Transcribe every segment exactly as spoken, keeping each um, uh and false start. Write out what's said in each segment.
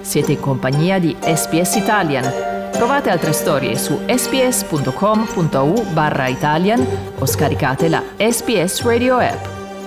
Siete in compagnia di S B S Italian. Trovate altre storie su sbs.com.au barra Italian o scaricate la S B S Radio app.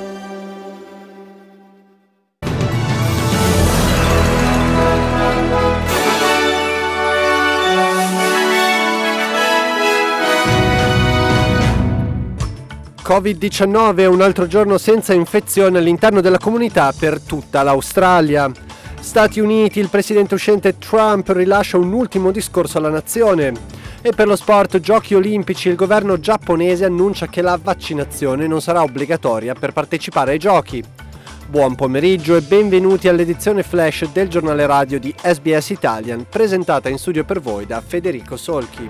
covid diciannove, un altro giorno senza infezione all'interno della comunità per tutta l'Australia. Stati Uniti, il presidente uscente Trump rilascia un ultimo discorso alla nazione. E per lo sport, giochi olimpici, il governo giapponese annuncia che la vaccinazione non sarà obbligatoria per partecipare ai giochi. Buon pomeriggio e benvenuti all'edizione flash del giornale radio di S B S Italian, presentata in studio per voi da Federico Solchi.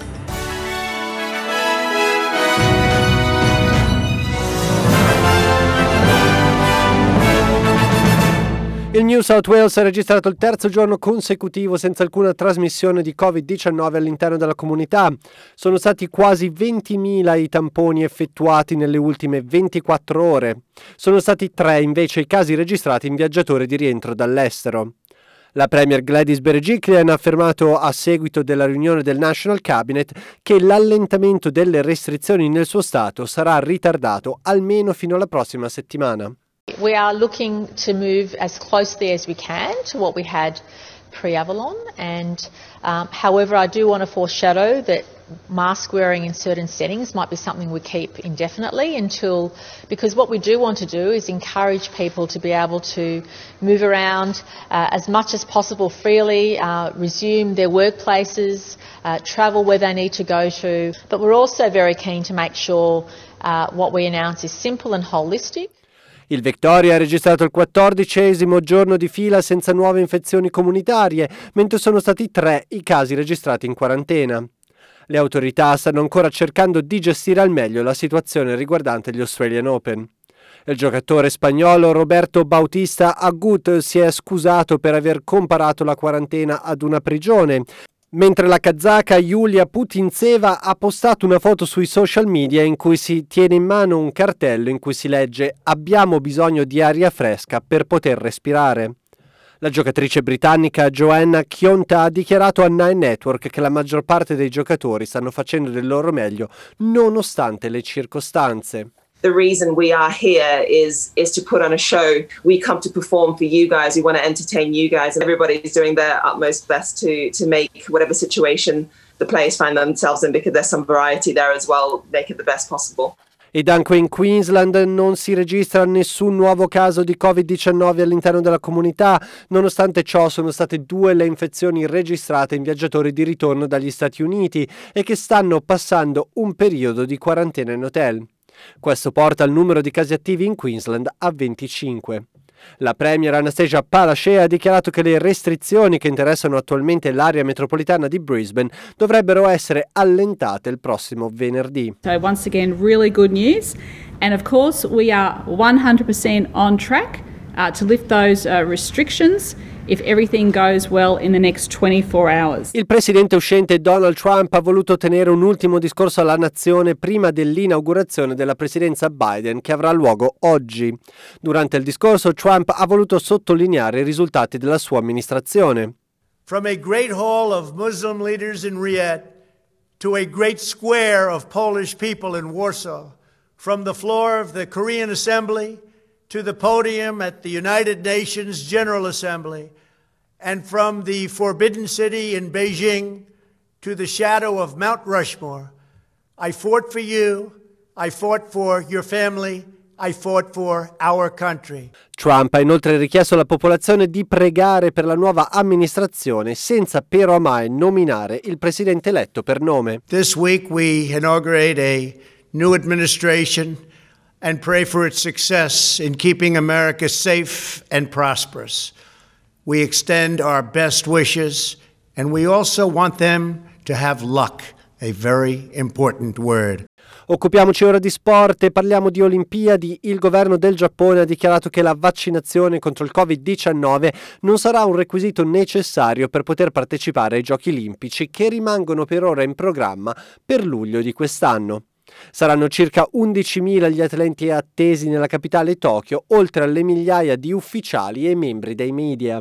Il New South Wales ha registrato il terzo giorno consecutivo senza alcuna trasmissione di covid diciannove all'interno della comunità. Sono stati quasi ventimila i tamponi effettuati nelle ultime ventiquattro ore. Sono stati tre invece i casi registrati in viaggiatori di rientro dall'estero. La Premier Gladys Berejiklian ha affermato a seguito della riunione del National Cabinet che l'allentamento delle restrizioni nel suo stato sarà ritardato almeno fino alla prossima settimana. We are looking to move as closely as we can to what we had pre-Avalon, and um, however I do want to foreshadow that mask wearing in certain settings might be something we keep indefinitely until, because what we do want to do is encourage people to be able to move around uh, as much as possible freely, uh, resume their workplaces, uh, travel where they need to go to, but we're also very keen to make sure uh, what we announce is simple and holistic. Il Victoria ha registrato il quattordicesimo giorno di fila senza nuove infezioni comunitarie, mentre sono stati tre i casi registrati in quarantena. Le autorità stanno ancora cercando di gestire al meglio la situazione riguardante gli Australian Open. Il giocatore spagnolo Roberto Bautista Agut si è scusato per aver comparato la quarantena ad una prigione, mentre la kazaka Yulia Putintseva ha postato una foto sui social media in cui si tiene in mano un cartello in cui si legge «Abbiamo bisogno di aria fresca per poter respirare». La giocatrice britannica Joanna Kionta ha dichiarato a Nine Network che la maggior parte dei giocatori stanno facendo del loro meglio nonostante le circostanze. The reason we are here is is to put on a show. We come to perform for you guys. We want to entertain you guys. And everybody's doing their utmost best to to make whatever situation the players find themselves in, because there's some variety there as well, make it the best possible. Ed anche in Queensland non si registra nessun nuovo caso di covid diciannove all'interno della comunità. Nonostante ciò, sono state due le infezioni registrate in viaggiatori di ritorno dagli Stati Uniti e che stanno passando un periodo di quarantena in hotel. Questo porta il numero di casi attivi in Queensland a venticinque. La Premier Anastasia Palaszczuk ha dichiarato che le restrizioni che interessano attualmente l'area metropolitana di Brisbane dovrebbero essere allentate il prossimo venerdì. So once again, really good news, and of course we are one hundred percent on track uh, to lift those uh, restrictions if everything goes well in the next twenty-four hours. Il presidente uscente Donald Trump ha voluto tenere un ultimo discorso alla nazione prima dell'inaugurazione della presidenza Biden, che avrà luogo oggi. Durante il discorso Trump ha voluto sottolineare i risultati della sua amministrazione. From a great hall of Muslim leaders in Riyadh to a great square of Polish people in Warsaw, from the floor of the Korean Assembly to the podium at the United Nations General Assembly, and from the Forbidden City in Beijing to the shadow of Mount Rushmore, I fought for you, I fought for your family, I fought for our country. Trump ha inoltre richiesto alla popolazione di pregare per la nuova amministrazione senza però mai nominare il presidente eletto per nome. This week we inaugurate a new administration and pray for its success in keeping America safe and prosperous. We extend our best wishes, and we also want them to have luck, a very important word. Occupiamoci ora di sport e parliamo di Olimpiadi. Il governo del Giappone ha dichiarato che la vaccinazione contro il covid diciannove non sarà un requisito necessario per poter partecipare ai Giochi Olimpici, che rimangono per ora in programma per luglio di quest'anno. Saranno circa undicimila gli atleti attesi nella capitale Tokyo, oltre alle migliaia di ufficiali e membri dei media.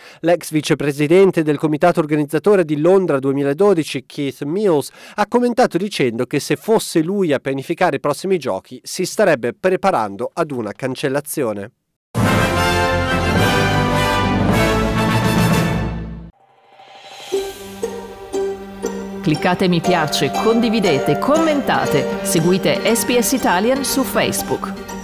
L'ex vicepresidente del comitato organizzatore di Londra duemiladodici, Keith Mills, ha commentato dicendo che se fosse lui a pianificare i prossimi giochi si starebbe preparando ad una cancellazione. Cliccate mi piace, condividete, commentate, seguite S B S Italian su Facebook.